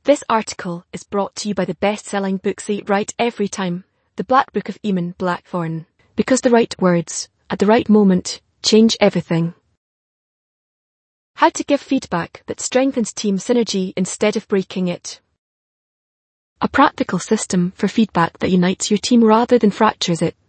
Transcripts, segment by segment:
This article is brought to you by the best-selling book Say It Right Every Time, The Black Book of Eamon Blackthorne. Because the right words, at the right moment, change everything. How to give feedback that strengthens team synergy instead of breaking it. A practical system for feedback that unites your team rather than fractures it.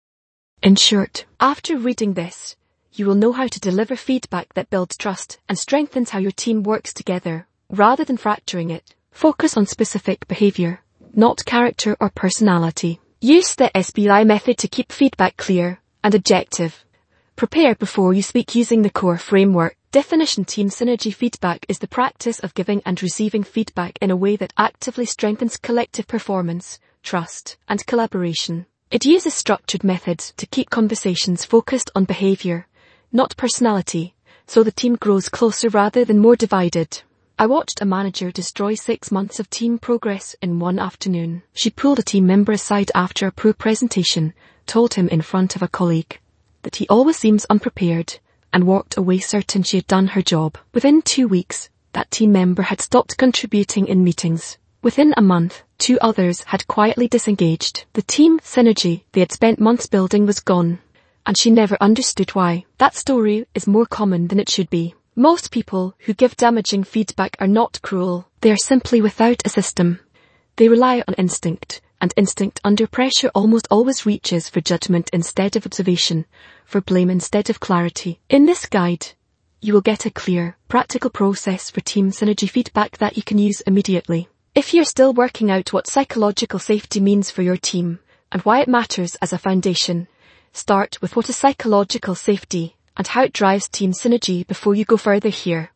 In short, after reading this, you will know how to deliver feedback that builds trust and strengthens how your team works together, rather than fracturing it. Focus on specific behavior, not character or personality. Use the SBI method to keep feedback clear and objective. Prepare before you speak using the core framework. Definition: team synergy feedback is the practice of giving and receiving feedback in a way that actively strengthens collective performance, trust, and collaboration. It uses structured methods to keep conversations focused on behavior, not personality, so the team grows closer rather than more divided. I watched a manager destroy 6 months of team progress in one afternoon. She pulled a team member aside after a poor presentation, told him in front of a colleague that he always seems unprepared, and walked away certain she had done her job. Within 2 weeks, that team member had stopped contributing in meetings. Within a month, 2 others had quietly disengaged. The team synergy they had spent months building was gone, and she never understood why. That story is more common than it should be. Most people who give damaging feedback are not cruel. They are simply without a system. They rely on instinct, and instinct under pressure almost always reaches for judgment instead of observation, for blame instead of clarity. In this guide, you will get a clear, practical process for team synergy feedback that you can use immediately. If you're still working out what psychological safety means for your team, and why it matters as a foundation, start with what is psychological safety and how it drives team synergy before you go further here.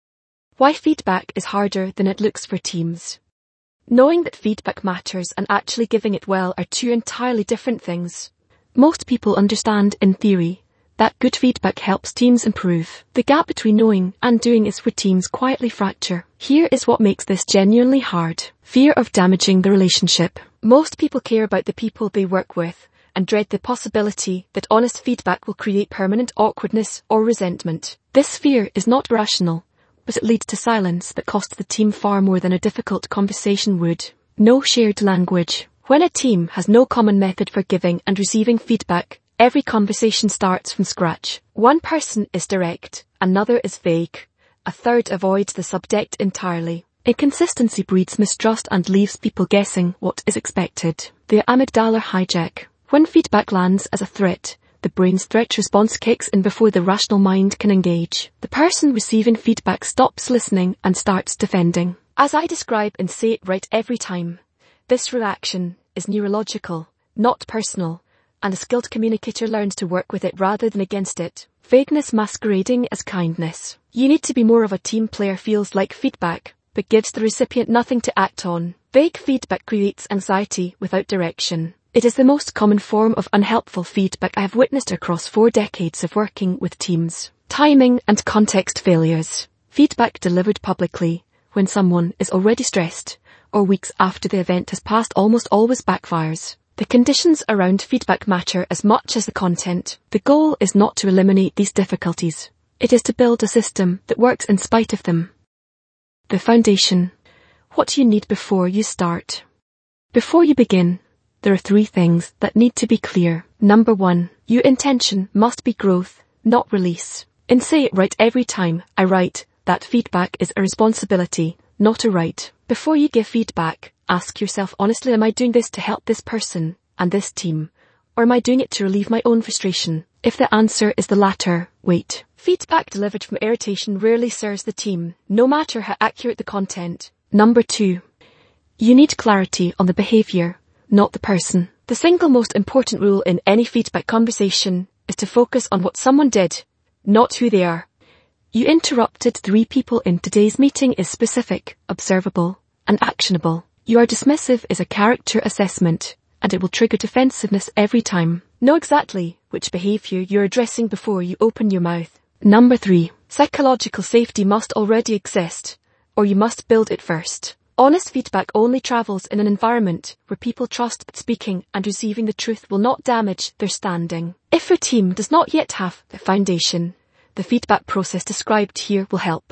Why feedback is harder than it looks for teams. Knowing that feedback matters and actually giving it well are 2 entirely different things. Most people understand, in theory, that good feedback helps teams improve. The gap between knowing and doing is where teams quietly fracture. Here is what makes this genuinely hard. Fear of damaging the relationship. Most people care about the people they work with, and dread the possibility that honest feedback will create permanent awkwardness or resentment. This fear is not rational, but it leads to silence that costs the team far more than a difficult conversation would. No shared language. When a team has no common method for giving and receiving feedback, every conversation starts from scratch. One person is direct, another is vague, a third avoids the subject entirely. Inconsistency breeds mistrust and leaves people guessing what is expected. The amygdala hijack. When feedback lands as a threat, the brain's threat response kicks in before the rational mind can engage. The person receiving feedback stops listening and starts defending. As I describe in Say It Right Every Time, this reaction is neurological, not personal, and a skilled communicator learns to work with it rather than against it. Vagueness masquerading as kindness. You need to be more of a team player feels like feedback, but gives the recipient nothing to act on. Vague feedback creates anxiety without direction. It is the most common form of unhelpful feedback I have witnessed across 4 decades of working with teams. Timing and context failures. Feedback delivered publicly, when someone is already stressed, or weeks after the event has passed, almost always backfires. The conditions around feedback matter as much as the content. The goal is not to eliminate these difficulties. It is to build a system that works in spite of them. The foundation. What you need before you start. Before you begin, there are 3 things that need to be clear. Number 1, your intention must be growth, not release. In Say It Right Every Time, I write that feedback is a responsibility, not a right. Before you give feedback, ask yourself honestly, am I doing this to help this person and this team, or am I doing it to relieve my own frustration? If the answer is the latter, wait. Feedback delivered from irritation rarely serves the team, no matter how accurate the content. Number 2, you need clarity on the behavior, not the person. The single most important rule in any feedback conversation is to focus on what someone did, not who they are. You interrupted 3 people in today's meeting is specific, observable, and actionable. You are dismissive is a character assessment, and it will trigger defensiveness every time. Know exactly which behavior you're addressing before you open your mouth. Number 3, psychological safety must already exist, or you must build it first. Honest feedback only travels in an environment where people trust that speaking and receiving the truth will not damage their standing. If your team does not yet have the foundation, the feedback process described here will help.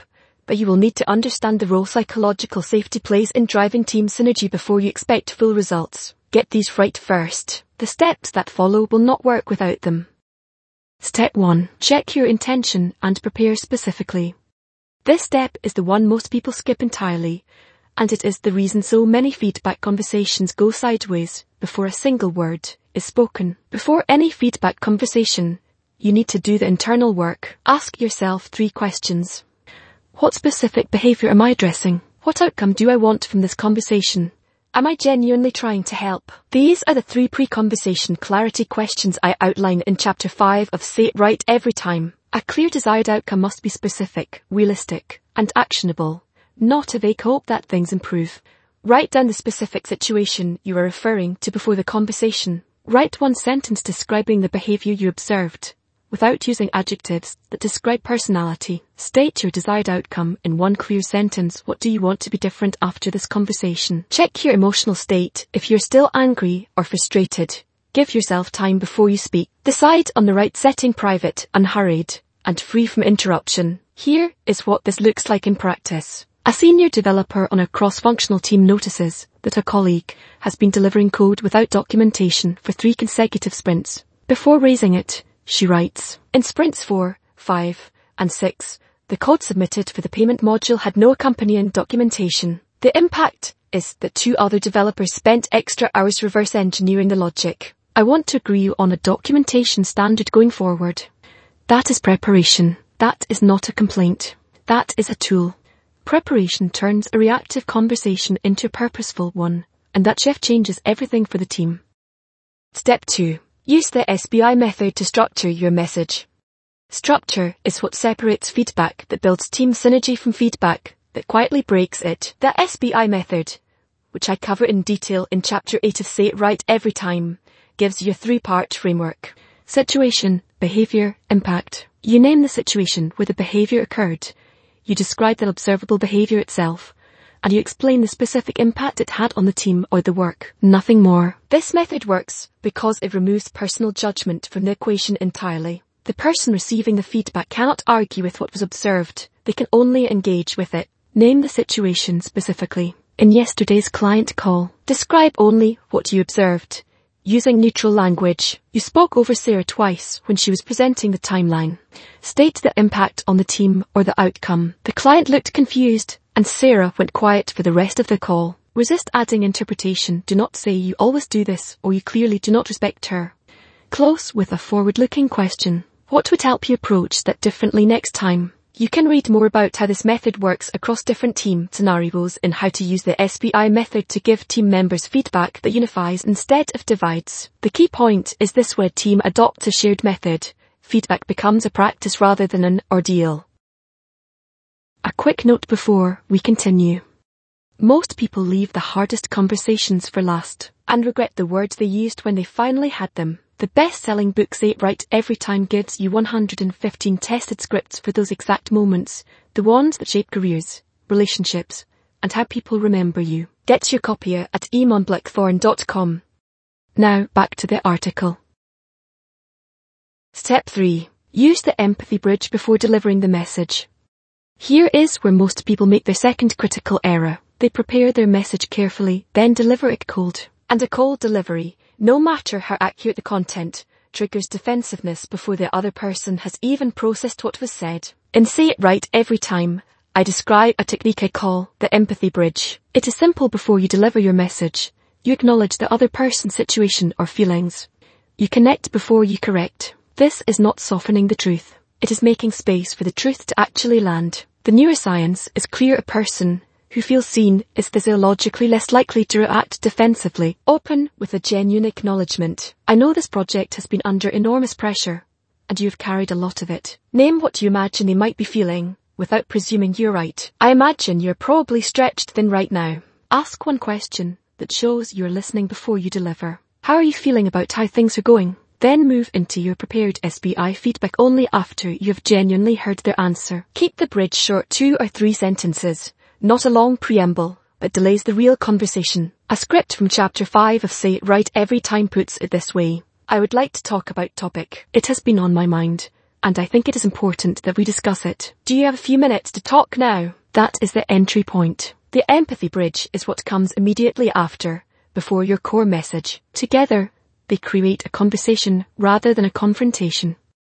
but you will need to understand the role psychological safety plays in driving team synergy before you expect full results. Get these right first. The steps that follow will not work without them. Step 1. Check your intention and prepare specifically. This step is the one most people skip entirely, and it is the reason so many feedback conversations go sideways before a single word is spoken. Before any feedback conversation, you need to do the internal work. Ask yourself 3 questions. What specific behavior am I addressing? What outcome do I want from this conversation? Am I genuinely trying to help? These are the 3 pre-conversation clarity questions I outline in Chapter 5 of Say It Right Every Time. A clear desired outcome must be specific, realistic, and actionable, not a vague hope that things improve. Write down the specific situation you are referring to before the conversation. Write 1 sentence describing the behavior you observed, without using adjectives that describe personality. State your desired outcome in 1 clear sentence. What do you want to be different after this conversation? Check your emotional state. If you're still angry or frustrated, give yourself time before you speak. Decide on the right setting: private, unhurried, and free from interruption. Here is what this looks like in practice. A senior developer on a cross-functional team notices that a colleague has been delivering code without documentation for 3 consecutive sprints. Before raising it, she writes, in sprints 4, 5, and 6, the code submitted for the payment module had no accompanying documentation. The impact is that 2 other developers spent extra hours reverse engineering the logic. I want to agree on a documentation standard going forward. That is preparation. That is not a complaint. That is a tool. Preparation turns a reactive conversation into a purposeful one, and that shift changes everything for the team. Step 2. Use the SBI method to structure your message. Structure is what separates feedback that builds team synergy from feedback that quietly breaks it. The SBI method, which I cover in detail in Chapter 8 of Say It Right Every Time, gives you a 3-part framework. Situation, behavior, impact. You name the situation where the behavior occurred. You describe the observable behavior itself, and you explain the specific impact it had on the team or the work. Nothing more. This method works because it removes personal judgment from the equation entirely. The person receiving the feedback cannot argue with what was observed. They can only engage with it. Name the situation specifically. In yesterday's client call, describe only what you observed. Using neutral language, you spoke over Sarah twice when she was presenting the timeline. State the impact on the team or the outcome. The client looked confused, and Sarah went quiet for the rest of the call. Resist adding interpretation. Do not say you always do this or you clearly do not respect her. Close with a forward-looking question. What would help you approach that differently next time? You can read more about how this method works across different team scenarios and how to use the SBI method to give team members feedback that unifies instead of divides. The key point is this: when team adopts a shared method, feedback becomes a practice rather than an ordeal. A quick note before we continue. Most people leave the hardest conversations for last and regret the words they used when they finally had them. The best-selling book Say It Right Every Time gives you 115 tested scripts for those exact moments, the ones that shape careers, relationships, and how people remember you. Get your copy at eamonblackthorn.com. Now back to the article. Step 3. Use the empathy bridge before delivering the message. Here is where most people make their second critical error. They prepare their message carefully, then deliver it cold. And a cold delivery, no matter how accurate the content, triggers defensiveness before the other person has even processed what was said. In Say It Right Every Time, I describe a technique I call the empathy bridge. It is simple. Before you deliver your message, you acknowledge the other person's situation or feelings. You connect before you correct. This is not softening the truth. It is making space for the truth to actually land. The neuroscience is clear. A person who feels seen is physiologically less likely to react defensively. Open with a genuine acknowledgement. I know this project has been under enormous pressure, and you have carried a lot of it. Name what you imagine they might be feeling, without presuming you're right. I imagine you're probably stretched thin right now. Ask 1 question that shows you're listening before you deliver. How are you feeling about how things are going? Then move into your prepared SBI feedback only after you have genuinely heard their answer. Keep the bridge short, 2 or 3 sentences. Not a long preamble, but delays the real conversation. A script from Chapter 5 of Say It Right Every Time puts it this way. I would like to talk about topic. It has been on my mind, and I think it is important that we discuss it. Do you have a few minutes to talk now? That is the entry point. The empathy bridge is what comes immediately after, before your core message. Together, they create a conversation rather than a confrontation.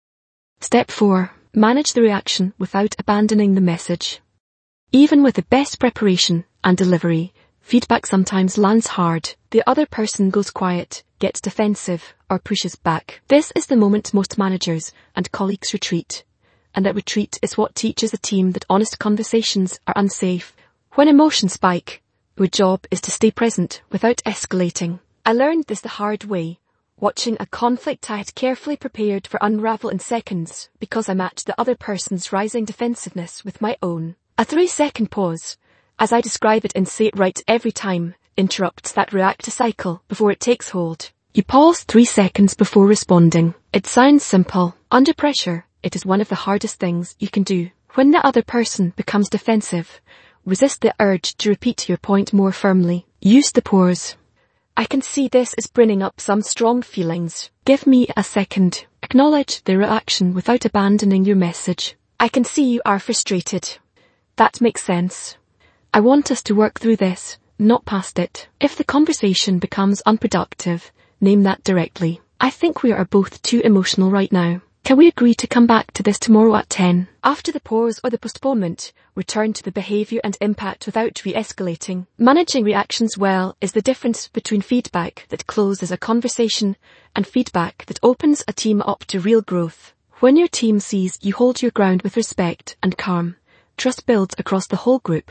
Step 4. Manage the reaction without abandoning the message. Even with the best preparation and delivery, feedback sometimes lands hard. The other person goes quiet, gets defensive, or pushes back. This is the moment most managers and colleagues retreat. And that retreat is what teaches a team that honest conversations are unsafe. When emotions spike, your job is to stay present without escalating. I learned this the hard way, watching a conflict I had carefully prepared for unravel in seconds because I matched the other person's rising defensiveness with my own. A 3-second pause, as I describe it in Say It Right Every Time, interrupts that reactive cycle before it takes hold. You pause 3 seconds before responding. It sounds simple. Under pressure, it is one of the hardest things you can do. When the other person becomes defensive, resist the urge to repeat your point more firmly. Use the pause. I can see this is bringing up some strong feelings. Give me a second. Acknowledge the reaction without abandoning your message. I can see you are frustrated. That makes sense. I want us to work through this, not past it. If the conversation becomes unproductive, name that directly. I think we are both too emotional right now. Can we agree to come back to this tomorrow at 10? After the pause or the postponement, return to the behaviour and impact without re-escalating. Managing reactions well is the difference between feedback that closes a conversation and feedback that opens a team up to real growth. When your team sees you hold your ground with respect and calm, trust builds across the whole group.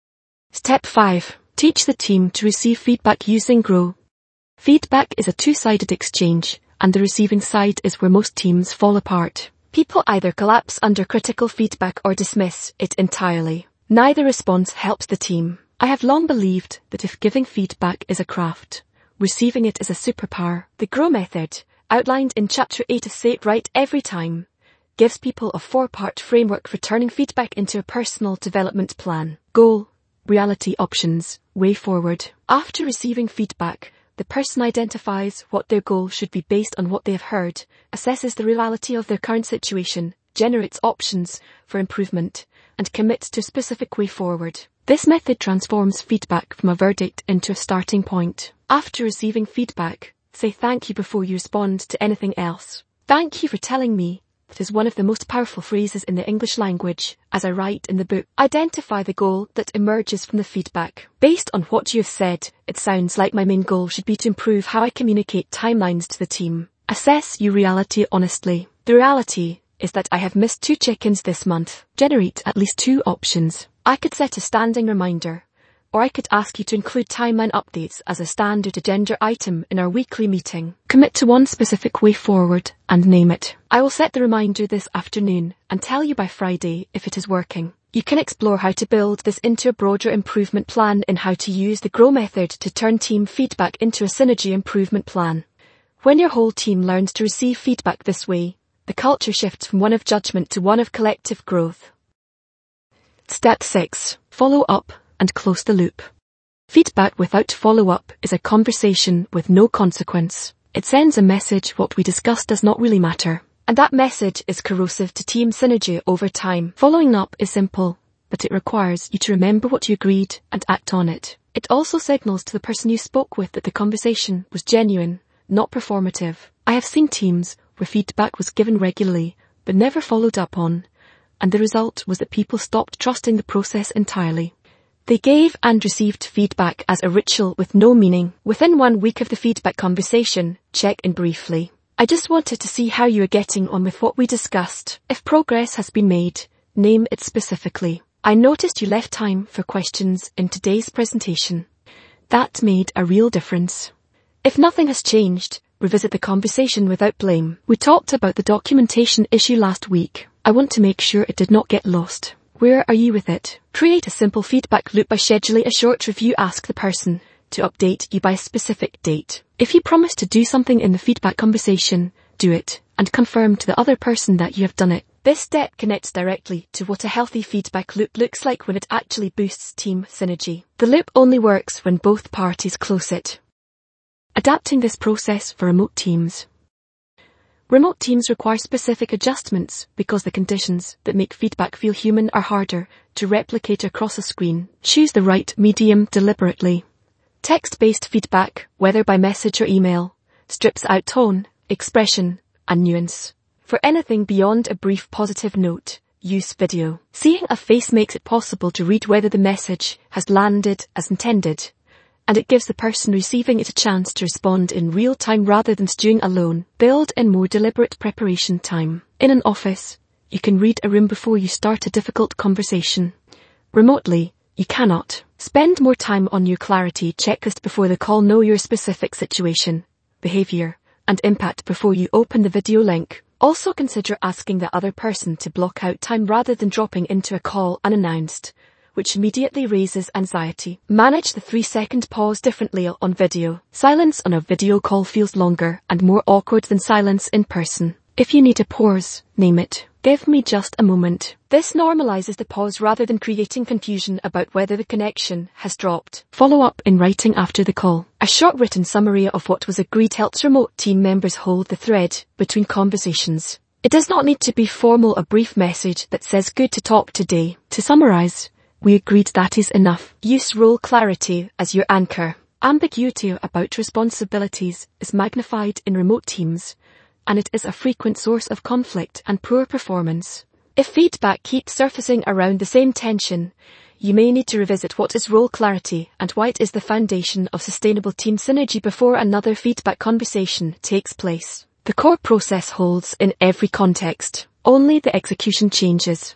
Step 5. Teach the team to receive feedback using GROW. Feedback is a two-sided exchange, and the receiving side is where most teams fall apart. People either collapse under critical feedback or dismiss it entirely. Neither response helps the team. I have long believed that if giving feedback is a craft, receiving it is a superpower. The GROW method, outlined in Chapter 8 of Say It Right Every Time, gives people a 4-part framework for turning feedback into a personal development plan. Goal, reality, options, way forward. After receiving feedback, the person identifies what their goal should be based on what they have heard, assesses the reality of their current situation, generates options for improvement, and commits to a specific way forward. This method transforms feedback from a verdict into a starting point. After receiving feedback, say thank you before you respond to anything else. Thank you for telling me. That is one of the most powerful phrases in the English language, as I write in the book. Identify the goal that emerges from the feedback. Based on what you have said, it sounds like my main goal should be to improve how I communicate timelines to the team. Assess your reality honestly. The reality is that I have missed 2 check-ins this month. Generate at least 2 options. I could set a standing reminder, or I could ask you to include timeline updates as a standard agenda item in our weekly meeting. Commit to one specific way forward and name it. I will set the reminder this afternoon and tell you by Friday if it is working. You can explore how to build this into a broader improvement plan and how to use the GROW method to turn team feedback into a synergy improvement plan. When your whole team learns to receive feedback this way, the culture shifts from one of judgment to one of collective growth. Step 6. Follow up and close the loop. Feedback without follow-up is a conversation with no consequence. It sends a message what we discussed does not really matter. And that message is corrosive to team synergy over time. Following up is simple, but it requires you to remember what you agreed and act on it. It also signals to the person you spoke with that the conversation was genuine, not performative. I have seen teams where feedback was given regularly, but never followed up on, and the result was that people stopped trusting the process entirely. They gave and received feedback as a ritual with no meaning. Within 1 week of the feedback conversation, check in briefly. I just wanted to see how you are getting on with what we discussed. If progress has been made, name it specifically. I noticed you left time for questions in today's presentation. That made a real difference. If nothing has changed, revisit the conversation without blame. We talked about the documentation issue last week. I want to make sure it did not get lost. Where are you with it? Create a simple feedback loop by scheduling a short review. Ask the person to update you by a specific date. If you promise to do something in the feedback conversation, do it, and confirm to the other person that you have done it. This step connects directly to what a healthy feedback loop looks like when it actually boosts team synergy. The loop only works when both parties close it. Adapting this process for remote teams. Remote teams require specific adjustments because the conditions that make feedback feel human are harder to replicate across a screen. Choose the right medium deliberately. Text-based feedback, whether by message or email, strips out tone, expression, and nuance. For anything beyond a brief positive note, use video. Seeing a face makes it possible to read whether the message has landed as intended, and it gives the person receiving it a chance to respond in real time rather than stewing alone. Build in more deliberate preparation time. In an office, you can read a room before you start a difficult conversation. Remotely, you cannot. Spend more time on your clarity checklist before the call. Know your specific situation, behavior, and impact before you open the video link. Also consider asking the other person to block out time rather than dropping into a call unannounced, which immediately raises anxiety. Manage the 3-second pause differently on video. Silence on a video call feels longer and more awkward than silence in person. If you need a pause, name it. Give me just a moment. This normalizes the pause rather than creating confusion about whether the connection has dropped. Follow up in writing after the call. A short written summary of what was agreed helps remote team members hold the thread between conversations. It does not need to be formal. A brief message that says "good to talk today." To summarize, we agreed that is enough. Use role clarity as your anchor. Ambiguity about responsibilities is magnified in remote teams, and it is a frequent source of conflict and poor performance. If feedback keeps surfacing around the same tension, you may need to revisit what is role clarity and why it is the foundation of sustainable team synergy before another feedback conversation takes place. The core process holds in every context, only the execution changes.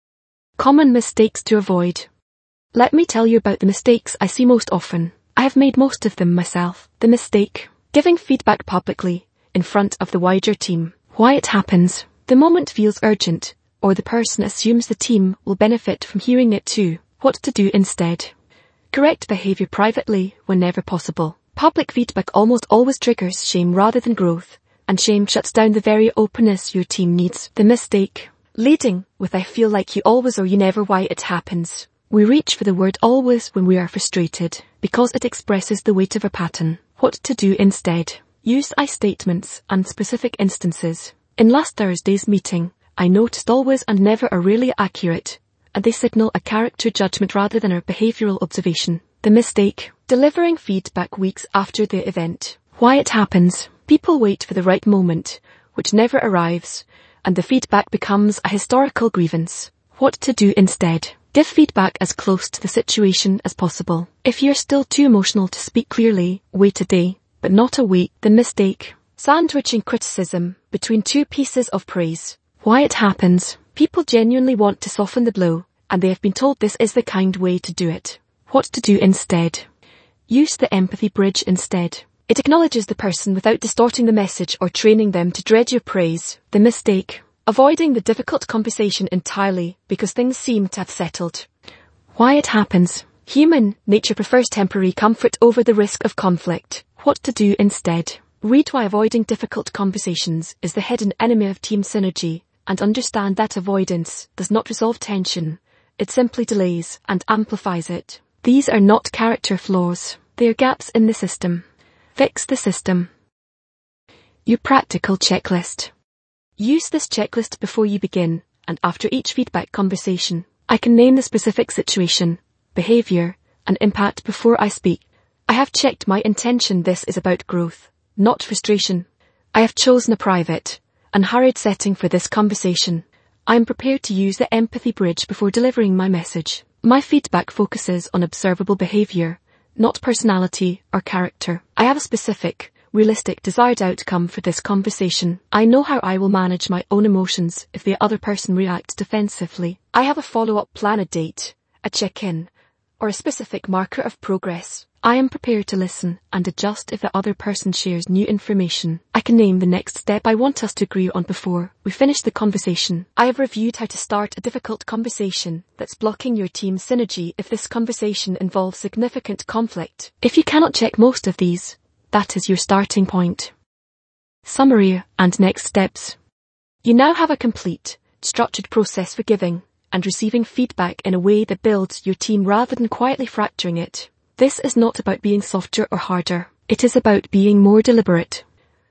Common mistakes to avoid. Let me tell you about the mistakes I see most often. I have made most of them myself. The mistake: giving feedback publicly, in front of the wider team. Why it happens: the moment feels urgent, or the person assumes the team will benefit from hearing it too. What to do instead: correct behavior privately whenever possible. Public feedback almost always triggers shame rather than growth, and shame shuts down the very openness your team needs. The mistake: leading with "I feel like you always" or "you never." Why it happens: we reach for the word always when we are frustrated, because it expresses the weight of a pattern. What to do instead: use I statements and specific instances. In last Thursday's meeting, I noticed always and never are really accurate, and they signal a character judgment rather than a behavioral observation. The mistake: delivering feedback weeks after the event. Why it happens: people wait for the right moment, which never arrives, and the feedback becomes a historical grievance. What to do instead: give feedback as close to the situation as possible. If you're still too emotional to speak clearly, wait a day, but not a week. The mistake: sandwiching criticism between two pieces of praise. Why it happens: people genuinely want to soften the blow, and they have been told this is the kind way to do it. What to do instead: use the empathy bridge instead. It acknowledges the person without distorting the message or training them to dread your praise. The mistake: avoiding the difficult conversation entirely because things seem to have settled. Why it happens: human nature prefers temporary comfort over the risk of conflict. What to do instead: read why avoiding difficult conversations is the hidden enemy of team synergy, and understand that avoidance does not resolve tension. It simply delays and amplifies it. These are not character flaws. They are gaps in the system. Fix the system. Your practical checklist. Use this checklist before you begin and after each feedback conversation. I can name the specific situation, behavior, and impact before I speak. I have checked my intention. This is about growth, not frustration. I have chosen a private, unhurried setting for this conversation. I am prepared to use the empathy bridge before delivering my message. My feedback focuses on observable behavior, not personality or character. I have a specific, realistic desired outcome for this conversation. I know how I will manage my own emotions if the other person reacts defensively. I have a follow-up plan, a date, a check-in, or a specific marker of progress. I am prepared to listen and adjust if the other person shares new information. I can name the next step I want us to agree on before we finish the conversation. I have reviewed how to start a difficult conversation that's blocking your team's synergy if this conversation involves significant conflict. If you cannot check most of these, that is your starting point. Summary and next steps. You now have a complete, structured process for giving and receiving feedback in a way that builds your team rather than quietly fracturing it. This is not about being softer or harder. It is about being more deliberate.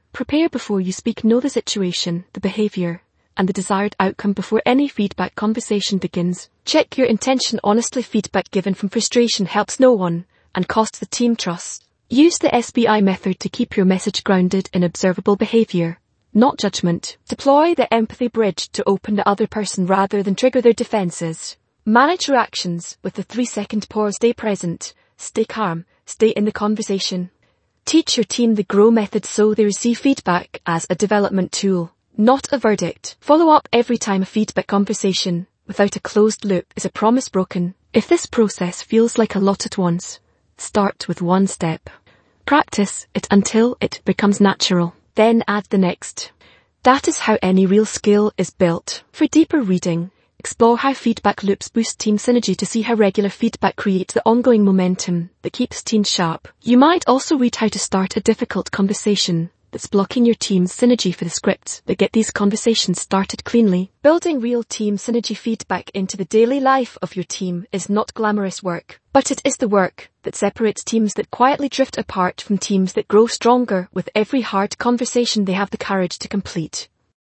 Prepare before you speak. Know the situation, the behavior, and the desired outcome before any feedback conversation begins. Check your intention honestly. Feedback given from frustration helps no one and costs the team trust. Use the SBI method to keep your message grounded in observable behavior, not judgment. Deploy the empathy bridge to open the other person rather than trigger their defenses. Manage reactions with the 3-second pause. Stay present, stay calm, stay in the conversation. Teach your team the GROW method so they receive feedback as a development tool, not a verdict. Follow up every time a feedback conversation without a closed loop is a promise broken. If this process feels like a lot at once, start with one step. Practice it until it becomes natural. Then add the next. That is how any real skill is built. For deeper reading, explore how feedback loops boost team synergy to see how regular feedback creates the ongoing momentum that keeps teams sharp. You might also read how to start a difficult conversation that's blocking your team's synergy for the scripts that get these conversations started cleanly. Building real team synergy feedback into the daily life of your team is not glamorous work, but it is the work that separates teams that quietly drift apart from teams that grow stronger with every hard conversation they have the courage to complete.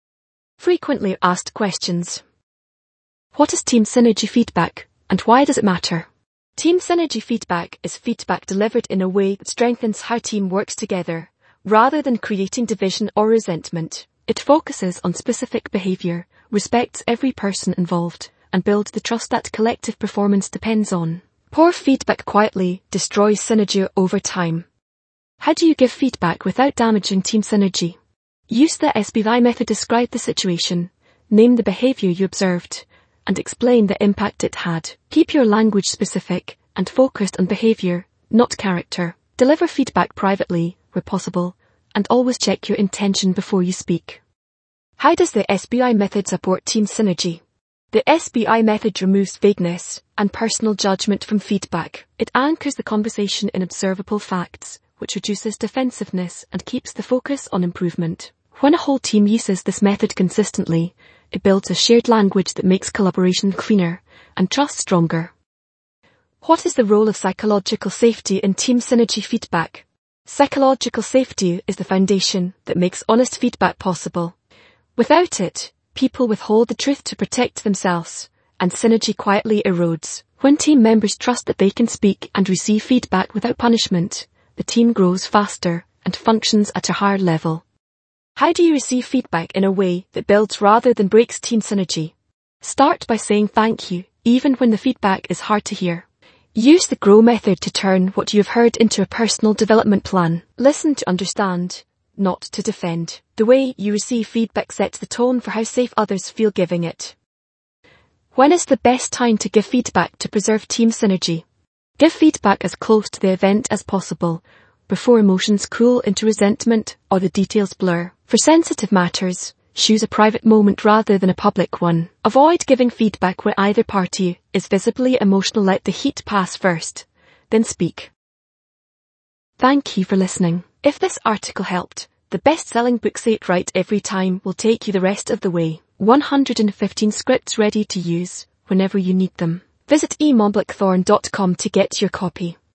Frequently asked questions. What is team synergy feedback, and why does it matter? Team synergy feedback is feedback delivered in a way that strengthens how team works together, rather than creating division or resentment. It focuses on specific behavior, respects every person involved, and builds the trust that collective performance depends on. Poor feedback quietly destroys synergy over time. How do you give feedback without damaging team synergy? Use the SBI method. Describe the situation, name the behavior you observed, and explain the impact it had. Keep your language specific and focused on behavior, not character. Deliver feedback privately, where possible, and always check your intention before you speak. How does the SBI method support team synergy? The SBI method removes vagueness and personal judgment from feedback. It anchors the conversation in observable facts, which reduces defensiveness and keeps the focus on improvement. When a whole team uses this method consistently, it builds a shared language that makes collaboration cleaner and trust stronger. What is the role of psychological safety in team synergy feedback? Psychological safety is the foundation that makes honest feedback possible. Without it, people withhold the truth to protect themselves, and synergy quietly erodes. When team members trust that they can speak and receive feedback without punishment, the team grows faster and functions at a higher level. How do you receive feedback in a way that builds rather than breaks team synergy? Start by saying thank you, even when the feedback is hard to hear. Use the GROW method to turn what you have heard into a personal development plan. Listen to understand, not to defend. The way you receive feedback sets the tone for how safe others feel giving it. When is the best time to give feedback to preserve team synergy? Give feedback as close to the event as possible, before emotions cool into resentment or the details blur. For sensitive matters, choose a private moment rather than a public one. Avoid giving feedback where either party is visibly emotional. Let the heat pass first, then speak. Thank you for listening. If this article helped, the best-selling book Say It Right Every Time will take you the rest of the way. 115 scripts ready to use whenever you need them. Visit emondblackthorn.com to get your copy.